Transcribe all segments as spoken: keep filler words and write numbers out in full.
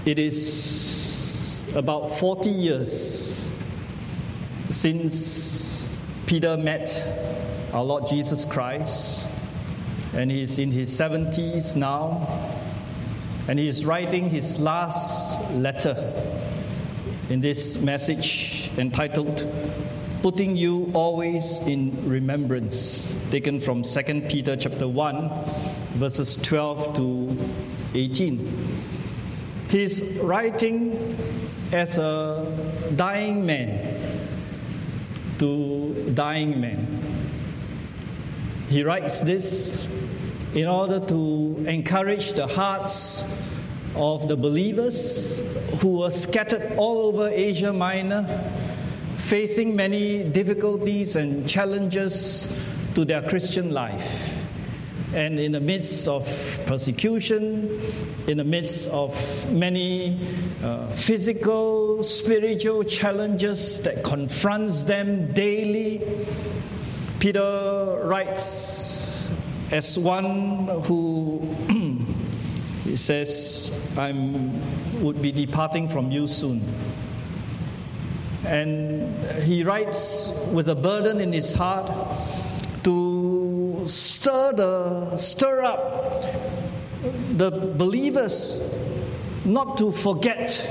It is about forty years since Peter met our Lord Jesus Christ, and he's in his seventies now, and he's writing his last letter in this message entitled Putting You Always in Remembrance, taken from Second Peter chapter one, verses twelve to eighteen. He's writing as a dying man to dying men. He writes this in order to encourage the hearts of the believers who were scattered all over Asia Minor, facing many difficulties and challenges to their Christian life. And in the midst of persecution, in the midst of many uh, physical, spiritual challenges that confronts them daily, Peter writes as one who he says, I would be departing from you soon. And he writes with a burden in his heart to stir the stir up the believers not to forget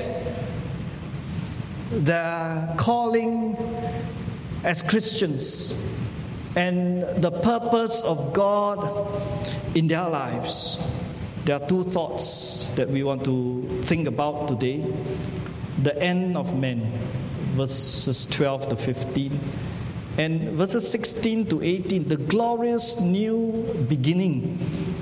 their calling as Christians and the purpose of God in their lives. There are two thoughts that we want to think about today. The end of men, verses twelve to fifteen, and verses sixteen to eighteen, the glorious new beginning.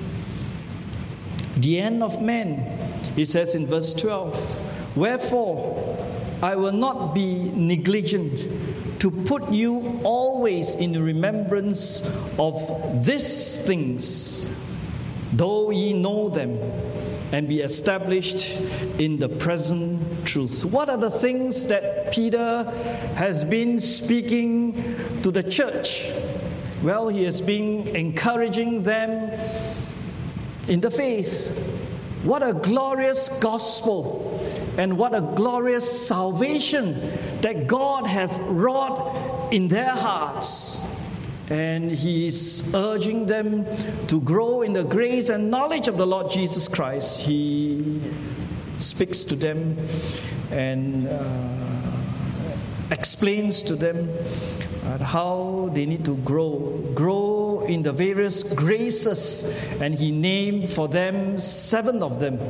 The end of men, he says in verse twelve, wherefore I will not be negligent to put you always in remembrance of these things, though ye know them, and be established in the present truth. What are the things that Peter has been speaking to the church? Well, he has been encouraging them in the faith. What a glorious gospel and what a glorious salvation that God hath wrought in their hearts. And he is urging them to grow in the grace and knowledge of the Lord Jesus Christ. He speaks to them and uh, explains to them uh, how they need to grow. Grow in the various graces. And he named for them seven of them.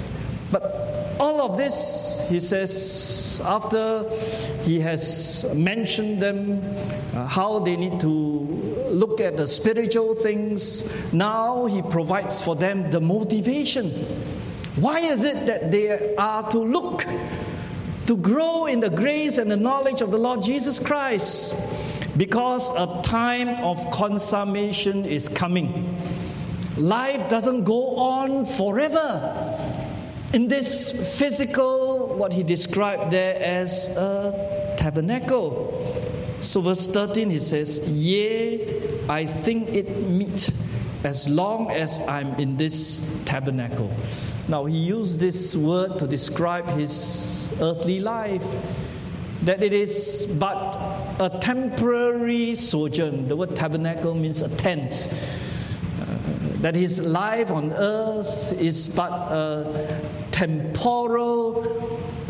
But all of this, he says, after he has mentioned them, uh, how they need to look at the spiritual things, now he provides for them the motivation. Why is it that they are to look, to grow in the grace and the knowledge of the Lord Jesus Christ? Because a time of consummation is coming. Life doesn't go on forever. In this physical, what he described there as a tabernacle. So verse thirteen, he says, yea, I think it meet as long as I'm in this tabernacle. Now he used this word to describe his earthly life, that it is but a temporary sojourn. The word tabernacle means a tent. That his life on earth is but a temporal uh,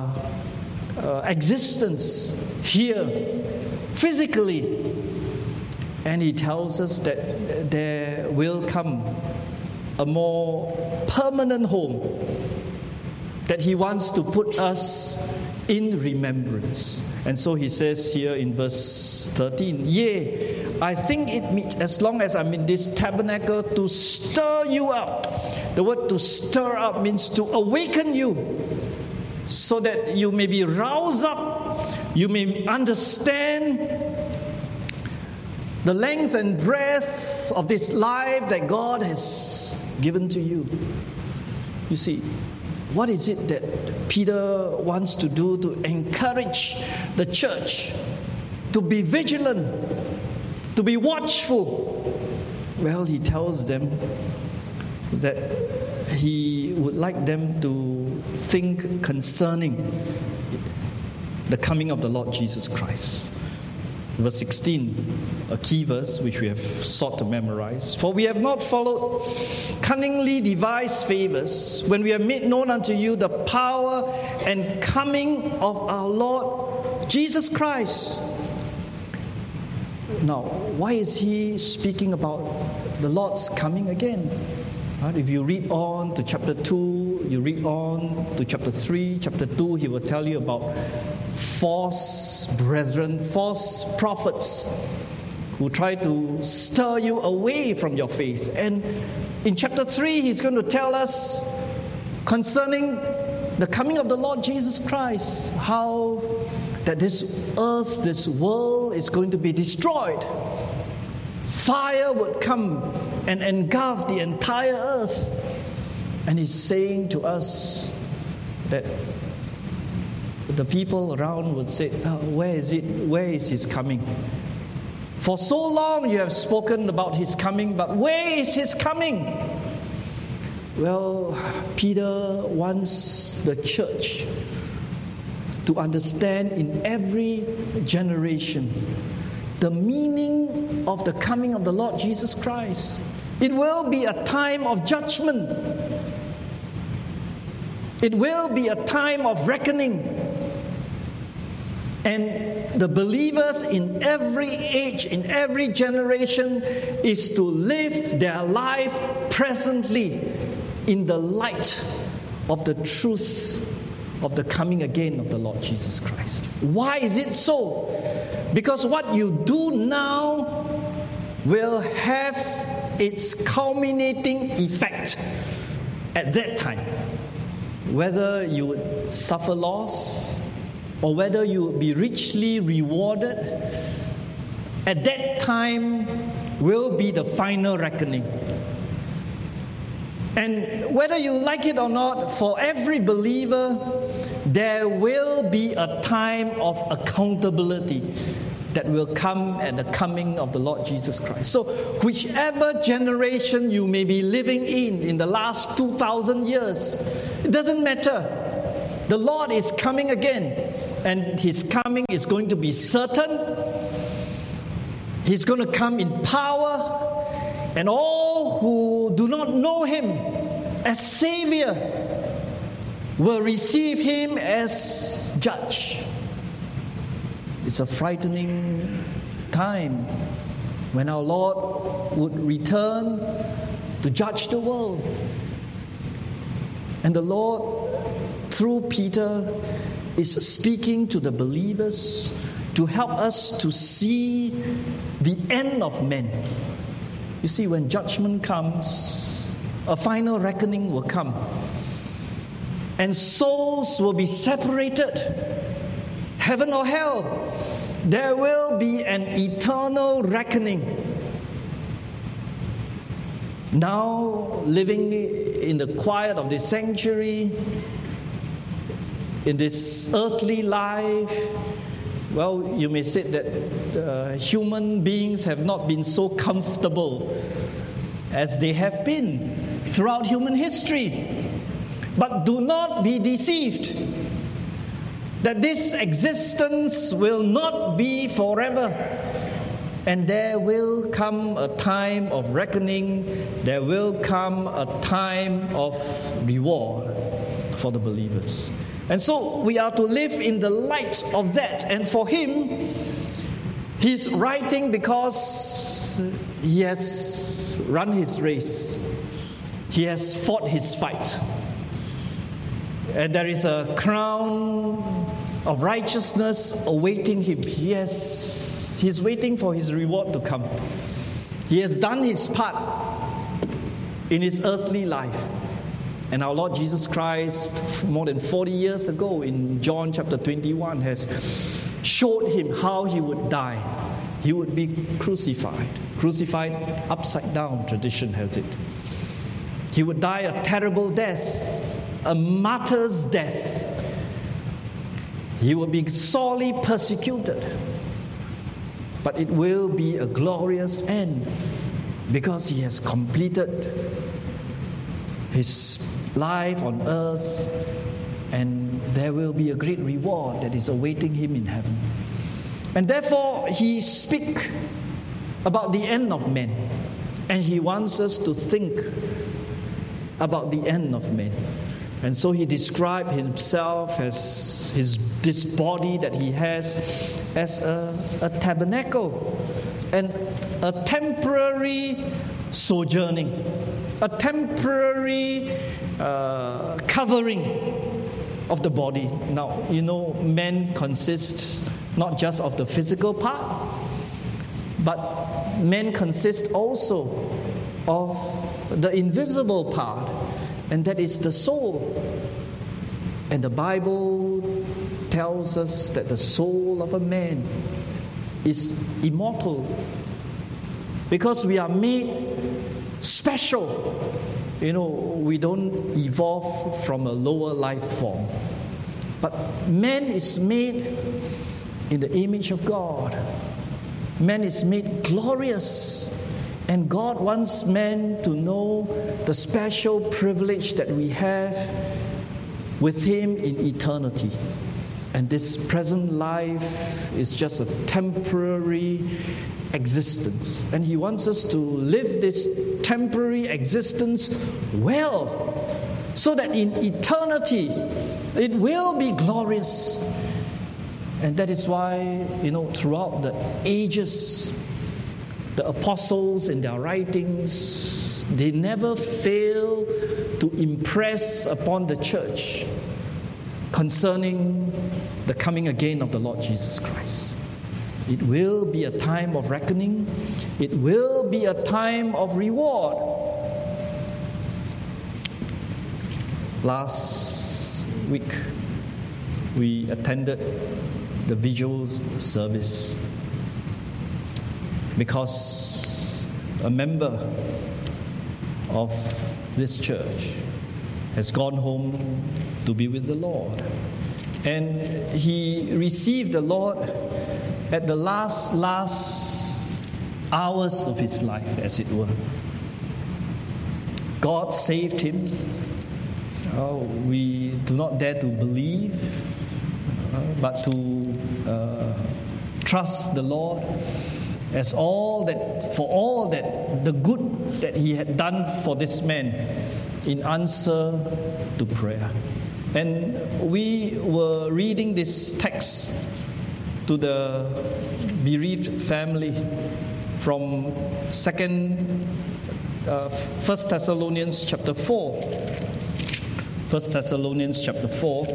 uh, existence here, physically. And he tells us that there will come a more permanent home, that he wants to put us in remembrance. And so he says here in verse thirteen, yea, I think it meet as long as I'm in this tabernacle to stir you up. The word to stir up means to awaken you, so that you may be roused up, you may understand the length and breadth of this life that God has given to you. You see, what is it that Peter wants to do to encourage the church to be vigilant, to be watchful? Well, he tells them that he would like them to think concerning the coming of the Lord Jesus Christ. Verse sixteen, a key verse which we have sought to memorize. For we have not followed cunningly devised favors when we have made known unto you the power and coming of our Lord Jesus Christ. Now, why is he speaking about the Lord's coming again? Right? If you read on to chapter two, you read on to chapter three, chapter two, he will tell you about false brethren, false prophets who try to stir you away from your faith. And in chapter three, he's going to tell us concerning the coming of the Lord Jesus Christ, how that this earth, this world is going to be destroyed. Fire would come and engulf the entire earth. And he's saying to us that the people around would say, oh, where is it? Where is his coming? For so long you have spoken about his coming, but where is his coming? Well, Peter wants the church to understand in every generation the meaning of the coming of the Lord Jesus Christ. It will be a time of judgment. It will be a time of reckoning. And the believers in every age, in every generation, is to live their life presently in the light of the truth of the coming again of the Lord Jesus Christ. Why is it so? Because what you do now will have its culminating effect at that time. Whether you would suffer loss or whether you would be richly rewarded, at that time will be the final reckoning. And whether you like it or not, for every believer, there will be a time of accountability that will come at the coming of the Lord Jesus Christ. So, whichever generation you may be living in, in the last two thousand years, it doesn't matter. The Lord is coming again, and His coming is going to be certain. He's going to come in power. And all who do not know Him as Savior will receive Him as Judge. It's a frightening time when our Lord would return to judge the world. And the Lord, through Peter, is speaking to the believers to help us to see the end of men. You see, when judgment comes, a final reckoning will come. And souls will be separated. Heaven or hell. There will be an eternal reckoning. Now, living in the quiet of the sanctuary, in this earthly life, well, you may say that uh, human beings have not been so comfortable as they have been throughout human history. But do not be deceived that this existence will not be forever. And there will come a time of reckoning. There will come a time of reward for the believers. And so we are to live in the light of that. And for him, he's writing because he has run his race. He has fought his fight. And there is a crown of righteousness awaiting him. He has, he's waiting for his reward to come. He has done his part in his earthly life. And our Lord Jesus Christ, more than forty years ago, in John chapter twenty-one, has showed him how he would die. He would be crucified. Crucified upside down, tradition has it. He would die a terrible death, a martyr's death. He will be sorely persecuted. But it will be a glorious end because he has completed his life on earth and there will be a great reward that is awaiting him in heaven. And therefore, he speaks about the end of men, and he wants us to think about the end of men. And so he described himself as his this body that he has as a, a tabernacle and a temporary sojourning, a temporary uh, covering of the body. Now, you know, men consist not just of the physical part, but men consist also of the invisible part, and that is the soul. And the Bible tells us that the soul of a man is immortal because we are made special. You know, we don't evolve from a lower life form, but man is made in the image of God. Man is made glorious, and God wants man to know the special privilege that we have with him in eternity. And this present life is just a temporary existence, and he wants us to live this temporary existence well, so that in eternity it will be glorious. And that is why, you know, throughout the ages, the apostles in their writings, they never fail to impress upon the church concerning the coming again of the Lord Jesus Christ. It will be a time of reckoning. It will be a time of reward. Last week, we attended the vigil service because a member of this church has gone home to be with the Lord, and he received the Lord at the last last hours of his life, as it were. God saved him. Oh, we do not dare to believe, uh, but to uh, trust the Lord as all that for all that the good that he had done for this man in answer to prayer. And we were reading this text to the bereaved family from second uh, First Thessalonians chapter four. First Thessalonians chapter four.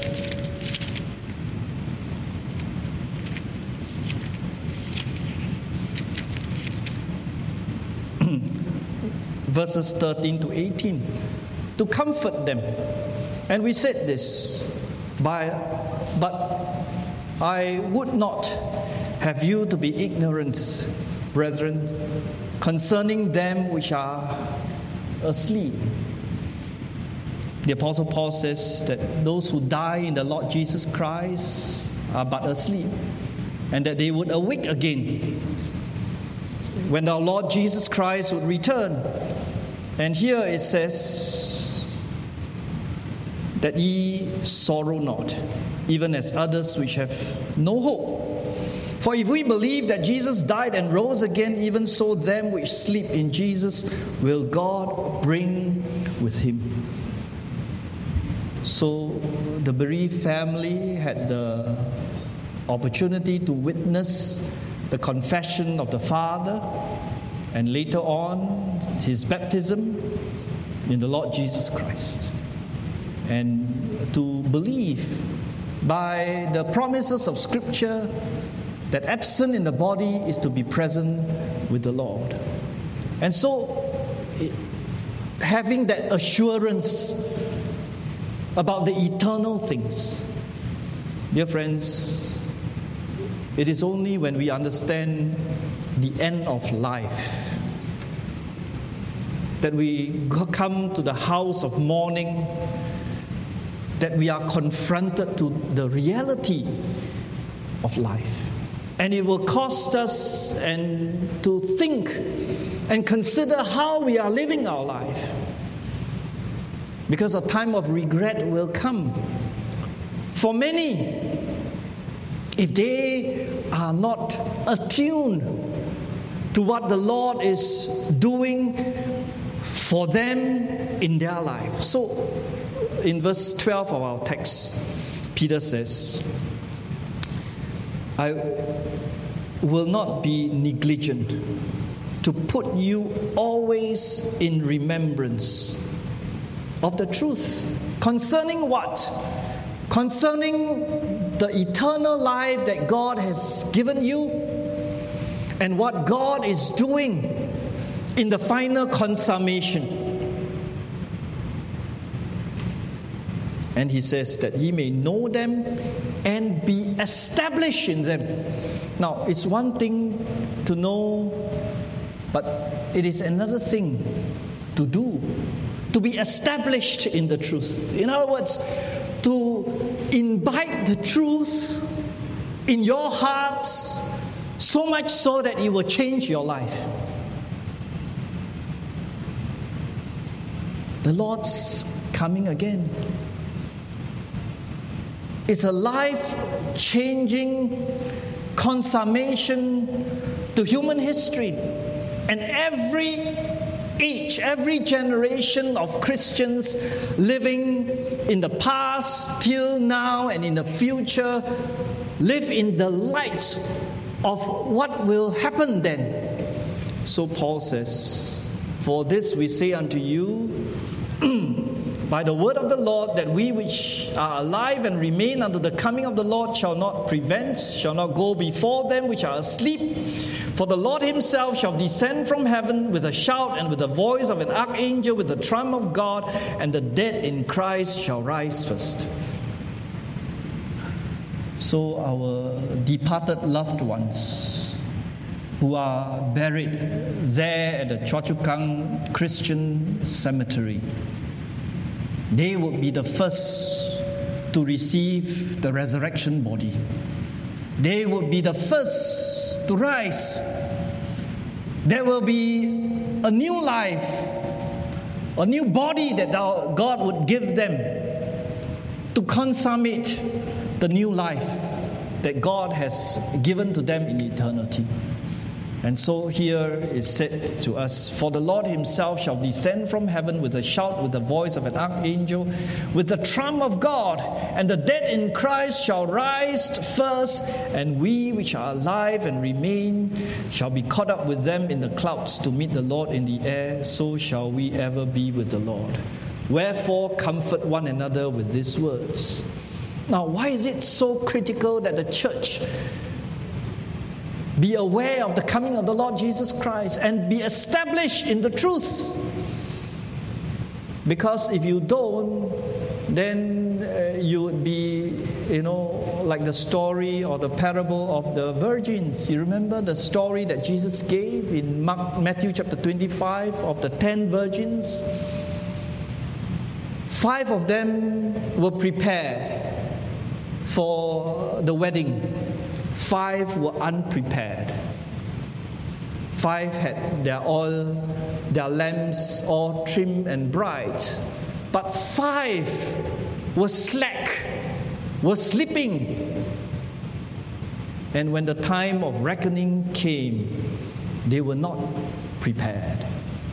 Verses thirteen to eighteen, to comfort them. And we said this, by, but I would not have you to be ignorant, brethren, concerning them which are asleep. The Apostle Paul says that those who die in the Lord Jesus Christ are but asleep, and that they would awake again when our Lord Jesus Christ would return. And here it says that ye sorrow not, even as others which have no hope. For if we believe that Jesus died and rose again, even so them which sleep in Jesus will God bring with him. So the bereaved family had the opportunity to witness the confession of the father, and later on his baptism in the Lord Jesus Christ, and to believe by the promises of Scripture that absent in the body is to be present with the Lord. And so having that assurance about the eternal things, dear friends, it is only when we understand the end of life that we come to the house of mourning, that we are confronted to the reality of life. And it will cost us and to think and consider how we are living our life. because a time of regret will come. For many, if they are not attuned to what the Lord is doing for them in their life. So, in verse twelve of our text, Peter says, I will not be negligent to put you always in remembrance of the truth. Concerning what? Concerning the eternal life that God has given you and what God is doing in the final consummation. And he says that ye may know them and be established in them. Now, it's one thing to know, but it is another thing to do, to be established in the truth. In other words, to imbibe the truth in your hearts so much so that it will change your life. The Lord's coming again. It's a life-changing consummation to human history. And every age, every generation of Christians living in the past, till now, and in the future, live in the light of what will happen then. So Paul says, for this we say unto you, by the word of the Lord, that we which are alive and remain unto the coming of the Lord shall not prevent, shall not go before them which are asleep. For the Lord himself shall descend from heaven with a shout and with the voice of an archangel, with the trump of God, and the dead in Christ shall rise first. So our departed loved ones who are buried there at the Choa Chu Kang Christian Cemetery, they will be the first to receive the resurrection body. They will be the first to rise. There will be a new life, a new body that God would give them to consummate the new life that God has given to them in eternity. And so here is said to us, for the Lord himself shall descend from heaven with a shout, with the voice of an archangel, with the trump of God, and the dead in Christ shall rise first, and we which are alive and remain shall be caught up with them in the clouds to meet the Lord in the air. So shall we ever be with the Lord. Wherefore comfort one another with these words. Now, why is it so critical that the church be aware of the coming of the Lord Jesus Christ and be established in the truth? Because if you don't, then uh, you would be, you know, like the story or the parable of the virgins. You remember the story that Jesus gave in Mark, Matthew chapter twenty-five of the ten virgins? Five of them were prepared for the wedding. Five were unprepared. Five had their oil, their lamps all trim and bright. But five were slack, were sleeping. And when the time of reckoning came, they were not prepared.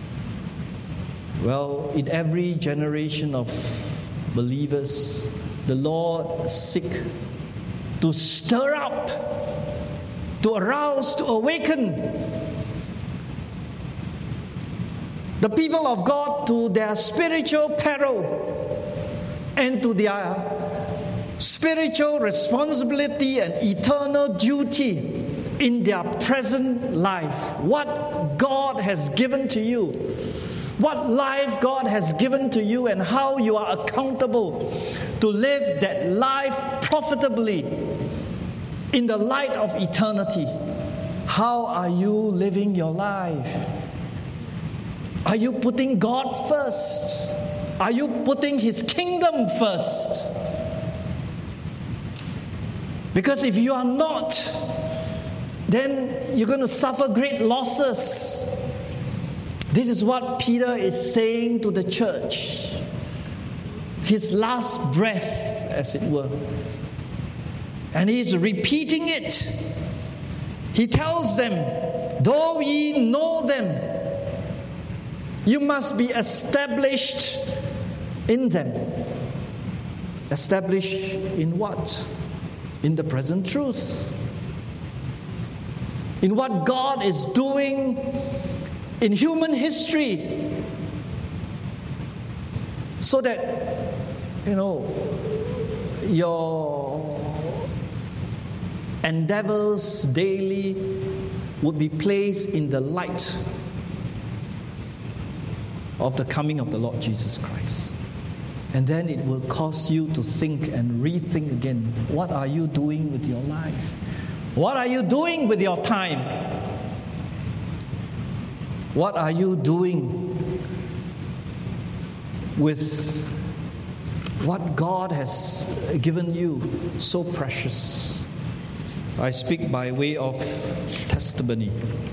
Well, in every generation of believers, the Lord seeks to stir up, to arouse, to awaken the people of God to their spiritual peril and to their spiritual responsibility and eternal duty in their present life. What God has given to you, what life God has given to you, and how you are accountable to live that life profitably in the light of eternity. How are you living your life? Are you putting God first? Are you putting His kingdom first? Because if you are not, then you're going to suffer great losses. This is what Peter is saying to the church. his last breath, as it were. And he's repeating it. He tells them, though ye know them, you must be established in them. Established in what? In the present truth. In what God is doing in human history. So that, you know, your endeavors daily would be placed in the light of the coming of the Lord Jesus Christ. And then it will cause you to think and rethink again. What are you doing with your life? What are you doing with your time? What are you doing with what God has given you so precious? I speak by way of testimony.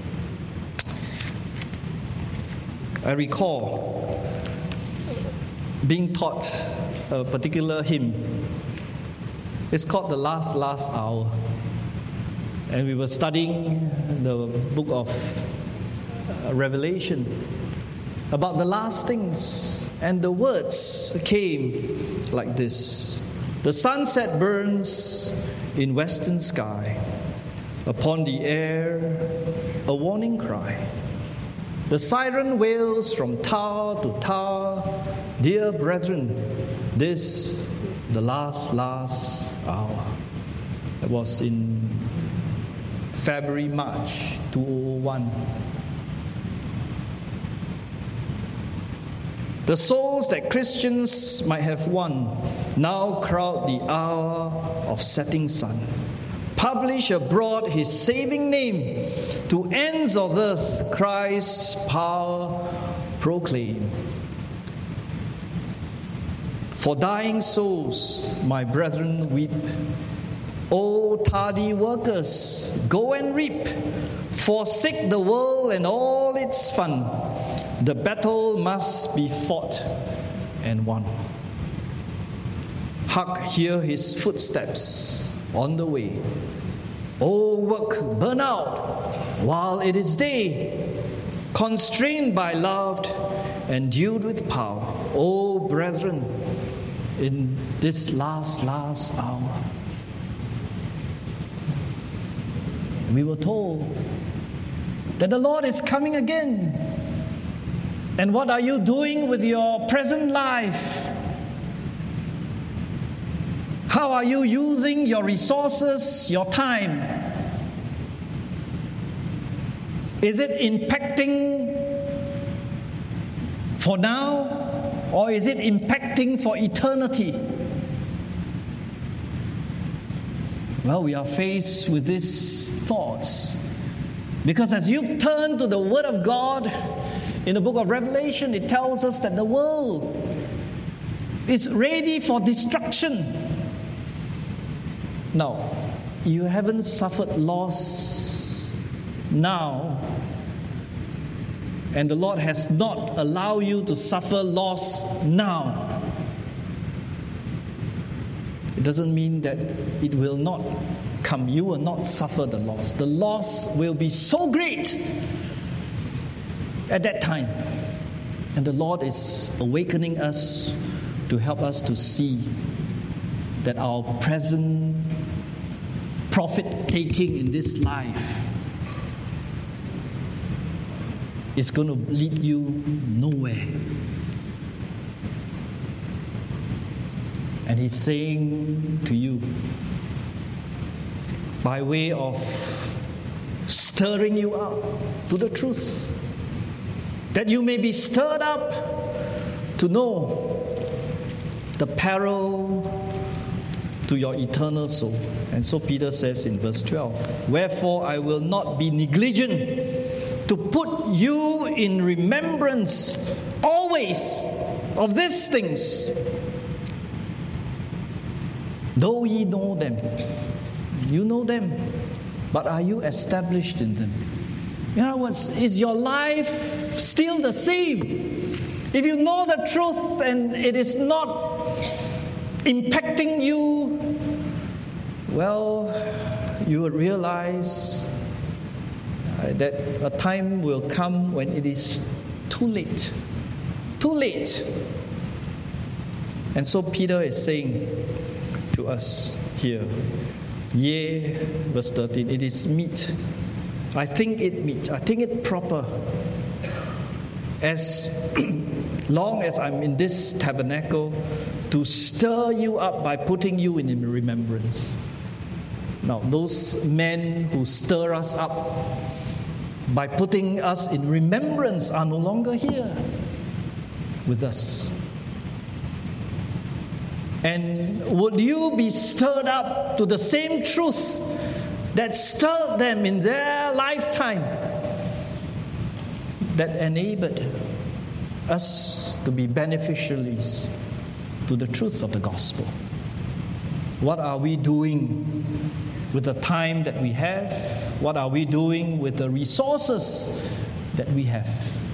I recall being taught a particular hymn. It's called The Last, Last Hour. And we were studying the book of Revelation about the last things. And the words came like this. The sunset burns in western sky. Upon the air, a warning cry. The siren wails from tower to tower. Dear brethren, this the last, last hour. It was in February, March two thousand one. The souls that Christians might have won now crowd the hour of setting sun. Publish abroad his saving name, to ends of earth Christ's power proclaim. For dying souls, my brethren, weep. O tardy workers, go and reap. Forsake the world and all its fun. The battle must be fought and won. Hark, hear his footsteps on the way. O work, burn out while it is day. Constrained by love, endued with power. O brethren, in this last, last hour. We were told that the Lord is coming again. And what are you doing with your present life? How are you using your resources, your time? Is it impacting for now, or is it impacting for eternity? Well, we are faced with these thoughts. Because as you turn to the Word of God, in the book of Revelation, it tells us that the world is ready for destruction. Now, you haven't suffered loss now, and the Lord has not allowed you to suffer loss now. It doesn't mean that it will not come. You will not suffer the loss. The loss will be so great at that time. And the Lord is awakening us to help us to see that our present profit-taking in this life is going to lead you nowhere. And He's saying to you, by way of stirring you up to the truth, that you may be stirred up to know the peril to your eternal soul. And so Peter says in verse twelve, wherefore I will not be negligent to put you in remembrance always of these things, though ye know them. You know them, but are you established in them? In other words, is your life still the same? If you know the truth and it is not impacting you, well, you will realize uh, that a time will come when it is too late. Too late. And so Peter is saying to us here, yea, verse thirteen, it is meet. I think it meet. I think it proper. As long as I'm in this tabernacle, to stir you up by putting you in remembrance. Now, those men who stir us up by putting us in remembrance are no longer here with us. And would you be stirred up to the same truth that stirred them in their lifetime, that enabled us to be beneficiaries to the truth of the gospel? What are we doing with the time that we have? What are we doing with the resources that we have?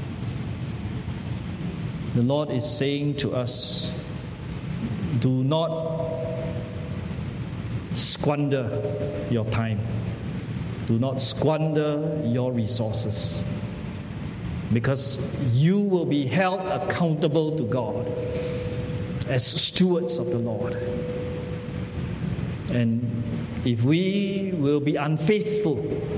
The Lord is saying to us, do not squander your time. Do not squander your resources, because you will be held accountable to God as stewards of the Lord. And if we will be unfaithful,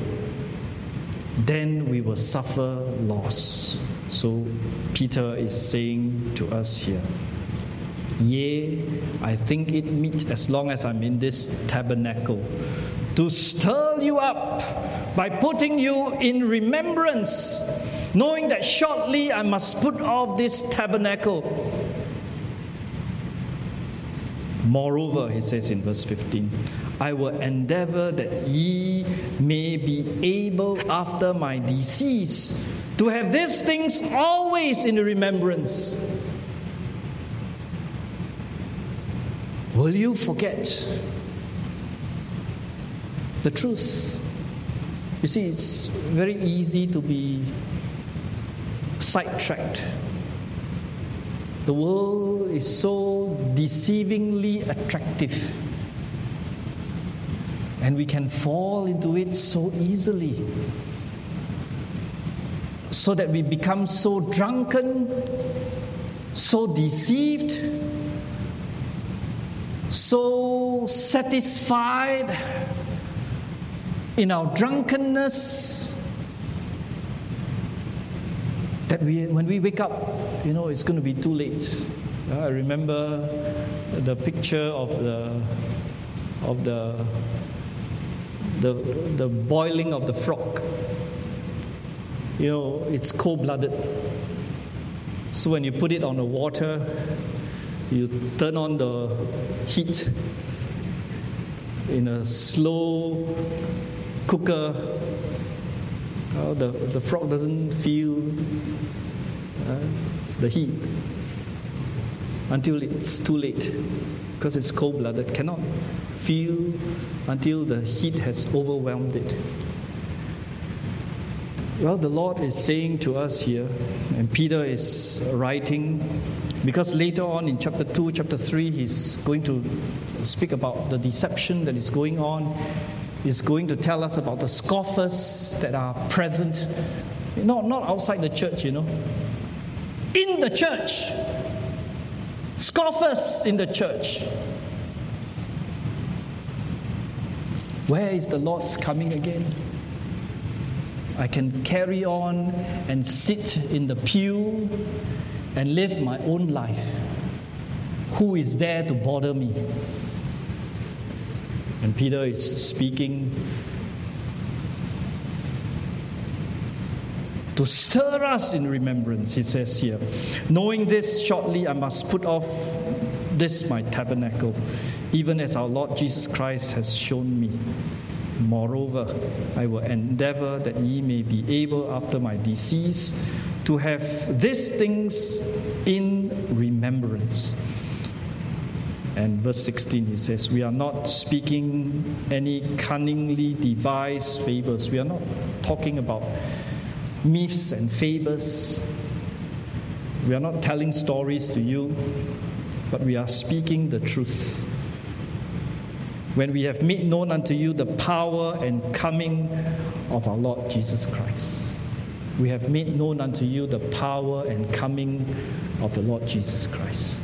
then we will suffer loss. So Peter is saying to us here, yea, I think it meet, as long as I'm in this tabernacle, to stir you up by putting you in remembrance, knowing that shortly I must put off this tabernacle. Moreover, he says in verse fifteen, I will endeavor that ye may be able after my decease to have these things always in remembrance. Will you forget the truth? You see, it's very easy to be sidetracked. The world is so deceivingly attractive, and we can fall into it so easily, so that we become so drunken, so deceived, so satisfied in our drunkenness, that we, when we wake up, you know, it's going to be too late. Uh, I remember the picture of the of the the the boiling of the frog. You know, it's cold-blooded. So when you put it on the water, you turn on the heat in a slow cooker. Uh, the, the frog doesn't feel uh, the heat until it's too late, because it's cold-blooded, cannot feel until the heat has overwhelmed it. Well, the Lord is saying to us here, and Peter is writing, because later on in chapter two, chapter three, he's going to speak about the deception that is going on. He's going to tell us about the scoffers that are present, not, not outside the church, you know, in the church. Scoffers in the church. Where is the Lord's coming again? I can carry on and sit in the pew and live my own life. Who is there to bother me? And Peter is speaking to stir us in remembrance, he says here. Knowing this, shortly I must put off this my tabernacle, even as our Lord Jesus Christ has shown me. Moreover, I will endeavor that ye may be able after my decease to have these things in remembrance. And verse sixteen, he says, we are not speaking any cunningly devised fables. We are not talking about myths and fables. We are not telling stories to you, but we are speaking the truth. When we have made known unto you the power and coming of our Lord Jesus Christ. We have made known unto you the power and coming of the Lord Jesus Christ.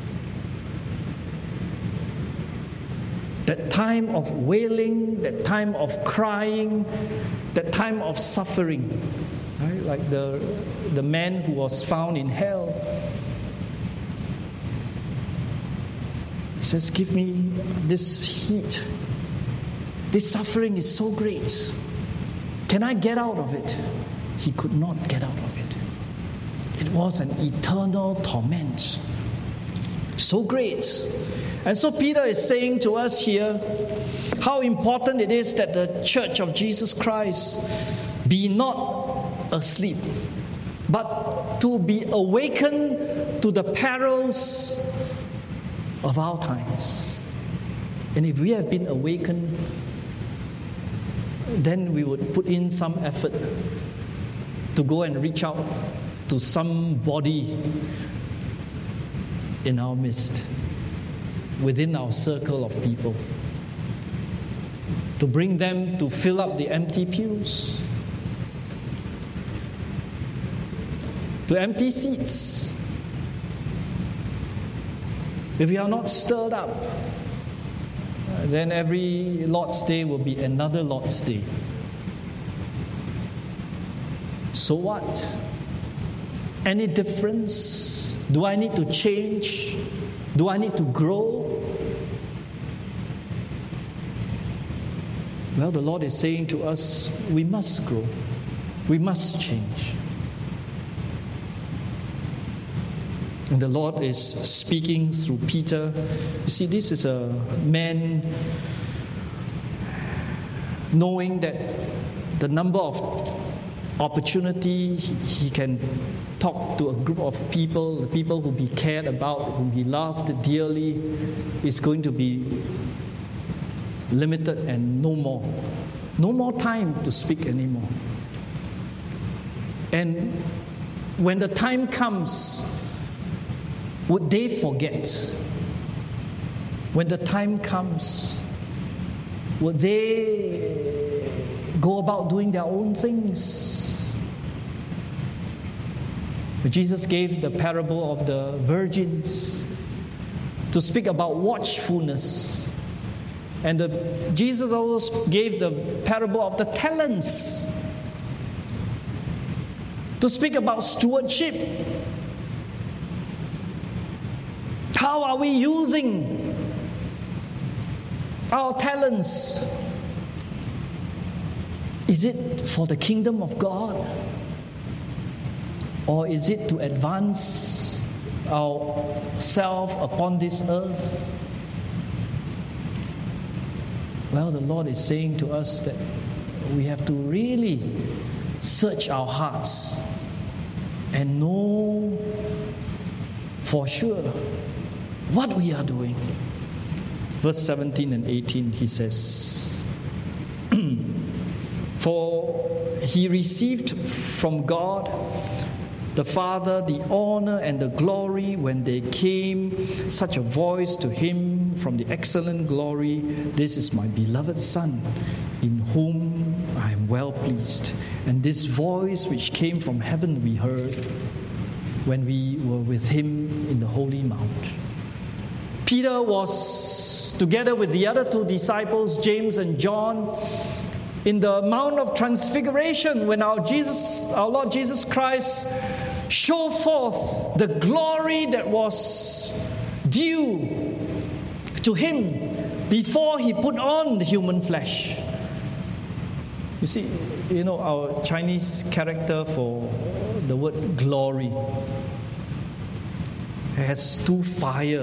That time of wailing, that time of crying, that time of suffering, right? Like the, the man who was found in hell. He says, give me this heat. This suffering is so great. Can I get out of it? He could not get out of it. It was an eternal torment. So great. And so Peter is saying to us here how important it is that the church of Jesus Christ be not asleep, but to be awakened to the perils of our times. And if we have been awakened, then we would put in some effort to go and reach out to somebody in our midst, within our circle of people, to bring them to fill up the empty pews, to empty seats. If we are not stirred up, then every Lord's Day will be another Lord's Day. So what? Any difference? Do I need to change? Do I need to grow? Well, the Lord is saying to us, we must grow. We must change. And the Lord is speaking through Peter. You see, this is a man knowing that the number of opportunity he can talk to a group of people, the people who he cared about, whom he loved dearly, is going to be limited and no more. No more time to speak anymore. And when the time comes, would they forget? When the time comes, would they go about doing their own things? Jesus gave the parable of the virgins to speak about watchfulness. And the, Jesus also gave the parable of the talents to speak about stewardship. How are we using our talents? Is it for the kingdom of God? Or is it to advance ourselves upon this earth? Well, the Lord is saying to us that we have to really search our hearts and know for sure what we are doing. Verse seventeen and eighteen, he says, for he received from God the Father the honor and the glory when there came such a voice to him from the excellent glory, this is my beloved Son, in whom I am well pleased. And this voice which came from heaven we heard when we were with him in the holy mount. Peter was together with the other two disciples, James and John, in the Mount of Transfiguration when our Jesus, our Lord Jesus Christ showed forth the glory that was due to him before he put on the human flesh. You see, you know, our Chinese character for the word glory has two fire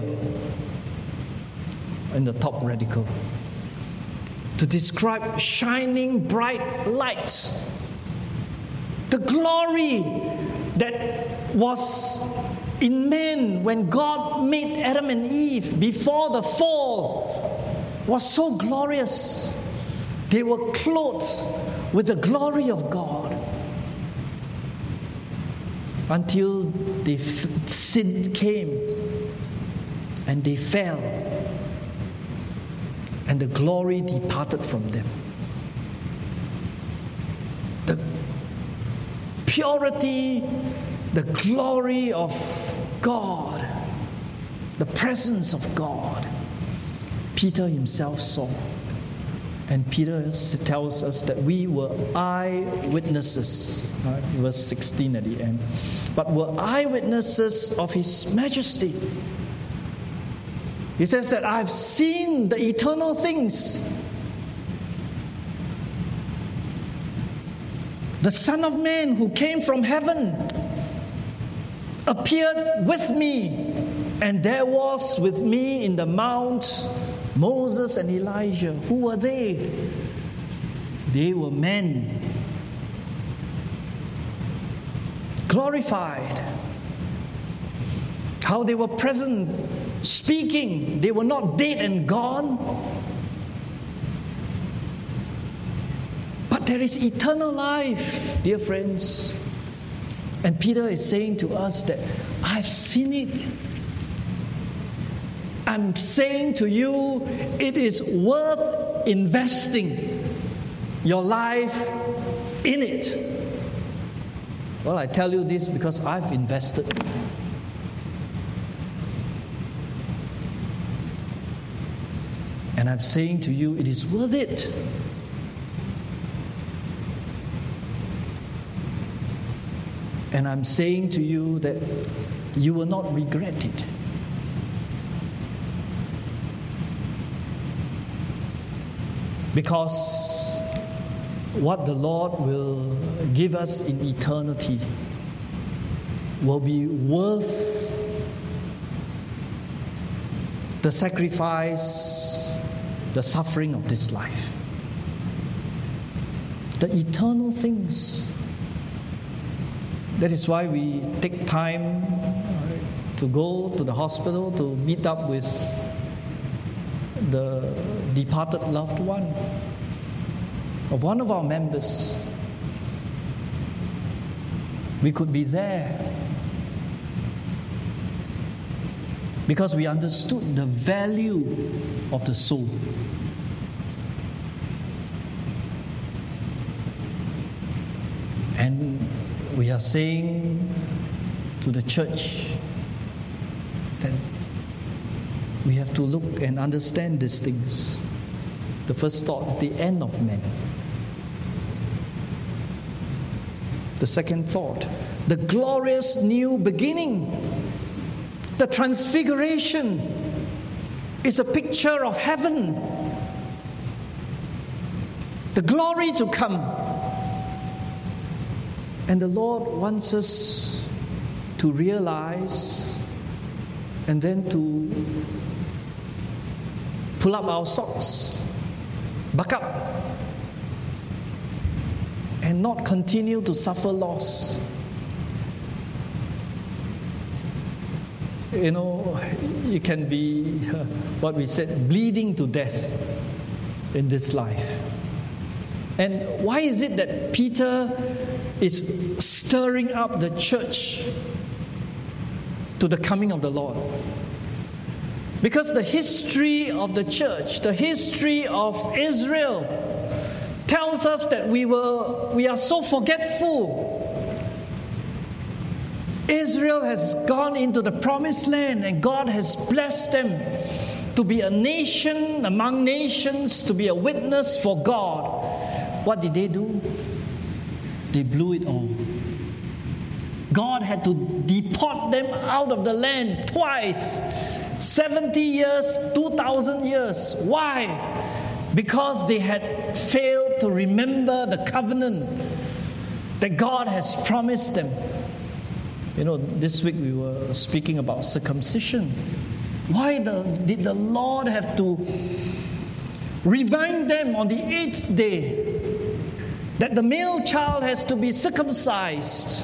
in the top radical to describe shining bright light. The glory that was in man when God made Adam and Eve before the fall was so glorious. They were clothed with the glory of God. until the sin came and they fell and the glory departed from them. The purity, the glory of God, the presence of God, Peter himself saw. And Peter tells us that we were eyewitnesses. Right? Verse sixteen at the end. But were eyewitnesses of His majesty. He says that I've seen the eternal things. The Son of Man who came from heaven appeared with me, and there was with me in the mount Moses and Elijah. Who were they? They were men glorified. How they were present, speaking. They were not dead and gone. But there is eternal life, dear friends. And Peter is saying to us that I've seen it. I'm saying to you, it is worth investing your life in it. Well, I tell you this because I've invested. And I'm saying to you, it is worth it. And I'm saying to you that you will not regret it. Because what the Lord will give us in eternity will be worth the sacrifice, the suffering of this life. The eternal things. That is why we take time to go to the hospital to meet up with the departed loved one of one of our members. We could be there because we understood the value of the soul. And we are saying to the church that we have to look and understand these things. The first thought, the end of men. The second thought, the glorious new beginning. The transfiguration is a picture of heaven. The glory to come. And the Lord wants us to realize and then to pull up our socks, buck up, and not continue to suffer loss. You know, you can be, uh, what we said, bleeding to death in this life. And why is it that Peter is stirring up the church to the coming of the Lord? Because the history of the church, the history of Israel, tells us that we were we are so forgetful. Israel has gone into the promised land and God has blessed them to be a nation among nations, to be a witness for God. What did they do? They blew it all. God had to deport them out of the land twice. seventy years, two thousand years. Why? Because they had failed to remember the covenant that God has promised them. You know, this week we were speaking about circumcision. Why the, did the Lord have to remind them on the eighth day that the male child has to be circumcised?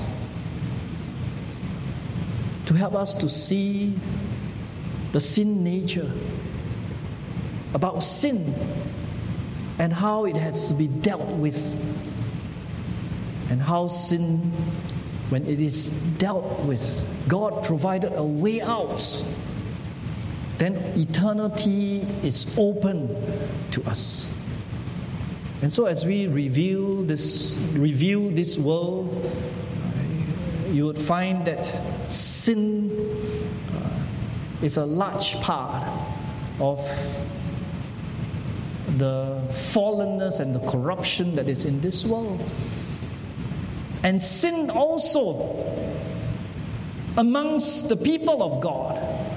To help us to see the sin nature, about sin and how it has to be dealt with, and how sin when it is dealt with, God provided a way out, then eternity is open to us. And so as we review this, review this world, you would find that sin uh, is a large part of the fallenness and the corruption that is in this world. And sin also amongst the people of God.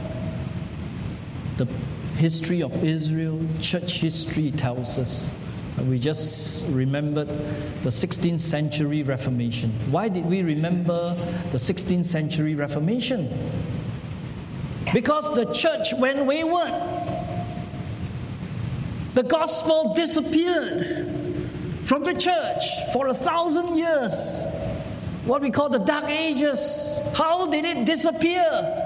The history of Israel, church history tells us. We just remembered the sixteenth century Reformation. Why did we remember the sixteenth century Reformation? Because the church went wayward. The gospel disappeared from the church for a thousand years. What we call the Dark Ages. How did it disappear?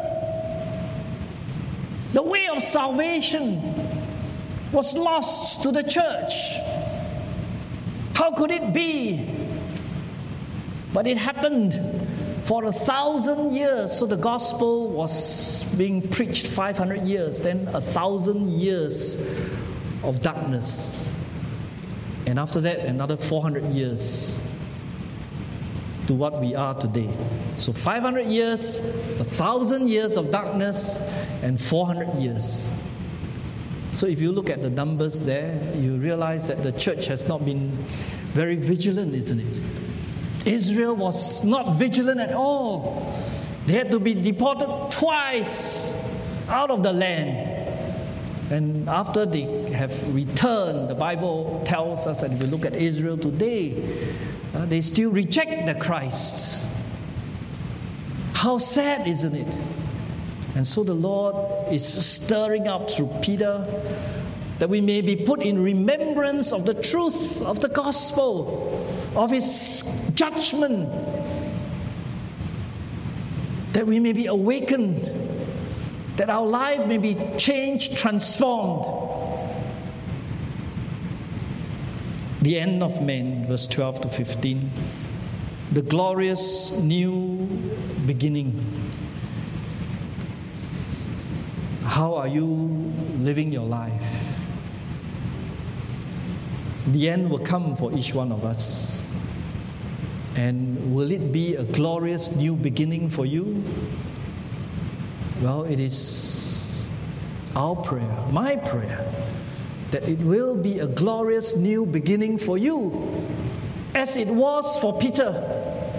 The way of salvation was lost to the church. How could it be? But it happened for a thousand years. So the gospel was being preached five hundred years, then a thousand years of darkness. And after that, another four hundred years to what we are today. So five hundred years, a thousand years of darkness, and four hundred years. So if you look at the numbers there, you realize that the church has not been very vigilant, isn't it? Israel was not vigilant at all. They had to be deported twice out of the land. And after they have returned, the Bible tells us that if we look at Israel today, uh, they still reject the Christ. How sad, isn't it? And so the Lord is stirring up through Peter that we may be put in remembrance of the truth of the gospel, of His judgment, that we may be awakened, that our life may be changed, transformed. The end of men, verse twelve to fifteen, the glorious new beginning. How are you living your life? The end will come for each one of us. And will it be a glorious new beginning for you? Well, it is our prayer, my prayer, that it will be a glorious new beginning for you, as it was for Peter.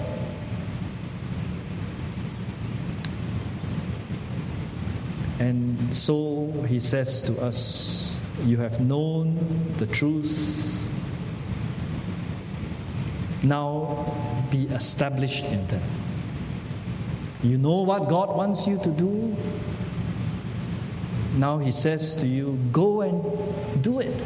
And so he says to us, you have known the truth. Now be established in them. You know what God wants you to do. Now he says to you, go and do it.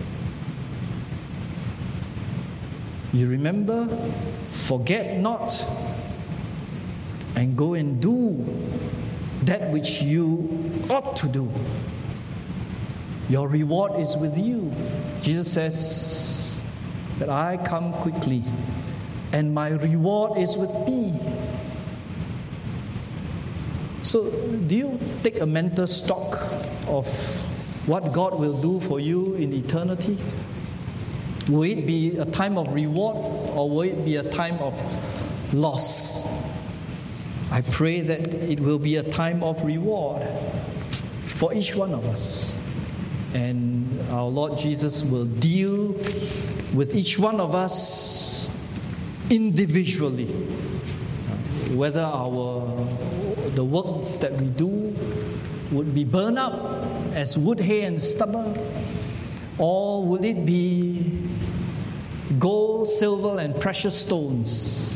You remember, forget not, and go and do that which you ought to do. Your reward is with you. Jesus says that I come quickly and my reward is with me. So do you take a mental stock of what God will do for you in eternity? Will it be a time of reward or will it be a time of loss? I pray that it will be a time of reward for each one of us. And our Lord Jesus will deal with each one of us individually. Whether our the works that we do would be burned up as wood, hay, and stubble, or would it be gold, silver, and precious stones?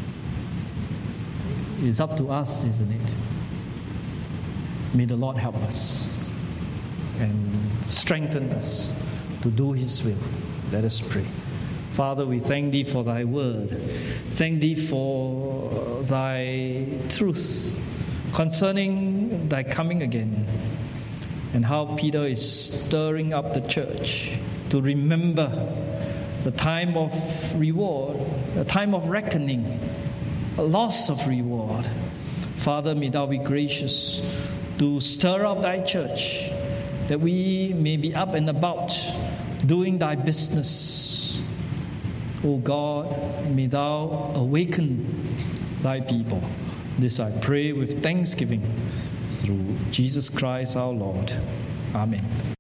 It's up to us, isn't it? May the Lord help us and strengthen us to do His will. Let us pray. Father, we thank Thee for Thy word. Thank Thee for Thy truth concerning Thy coming again, and how Peter is stirring up the church to remember the time of reward, the time of reckoning, a loss of reward. Father, may thou be gracious to stir up thy church, that we may be up and about doing thy business. O God, may thou awaken thy people. This I pray with thanksgiving through Jesus Christ our Lord. Amen.